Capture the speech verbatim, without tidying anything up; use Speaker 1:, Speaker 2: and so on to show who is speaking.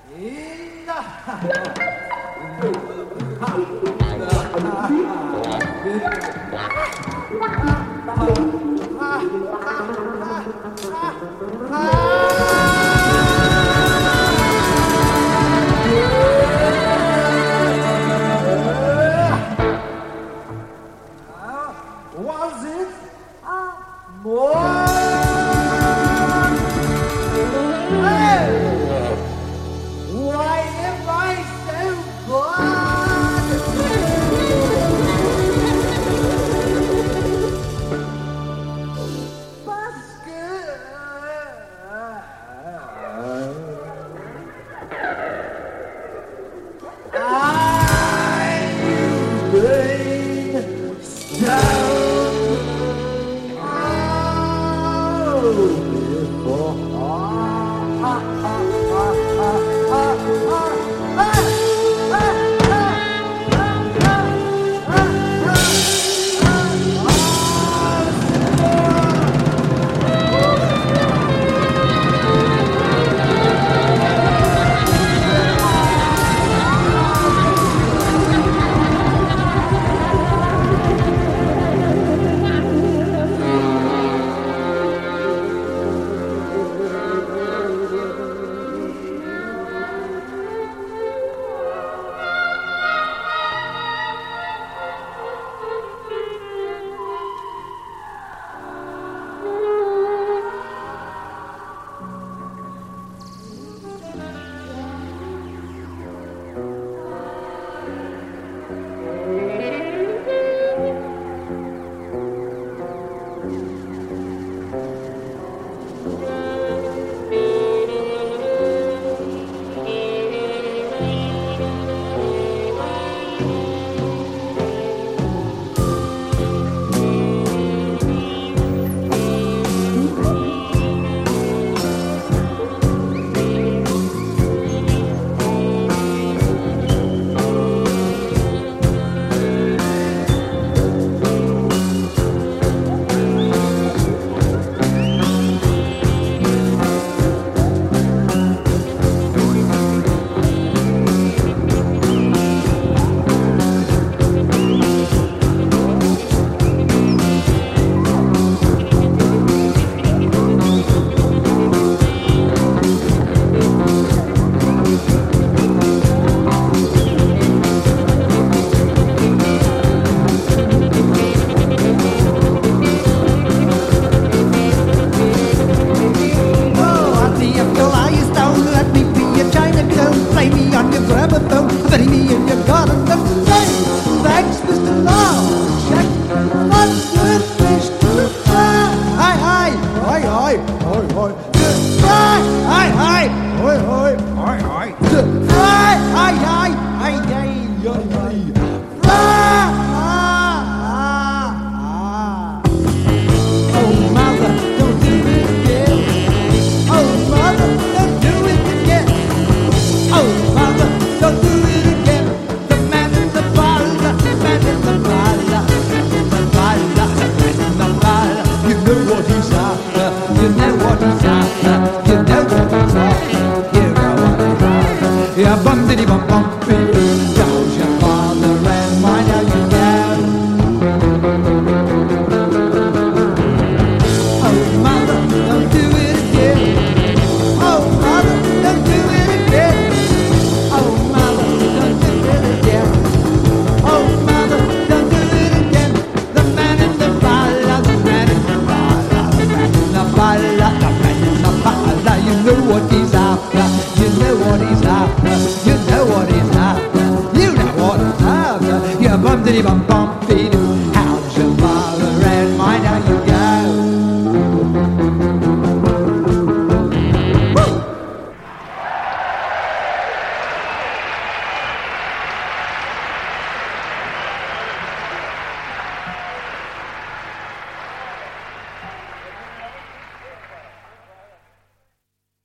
Speaker 1: Was it more? Hey! Why am I so bored? Basket. I'm being down. Bury me in your garden and say, thanks, Mister Love. Check one good fish to fry. Hi, hi, hi, hi, hi, hi. To fry, hi, hi, hi, hi, hi, hi. To fry, hi, hi, hi, hi, hi, hi. Fry. Oh, mother, don't do it again. Oh, mother, don't do it again. Oh, mother, don't do it again. The man in the parlor, the man in the parlor, the parlor, the man in the parlor. You know what he's after. You know what he's after. You know what he's after. You know what he's after. Yeah, bum diddy bum bum.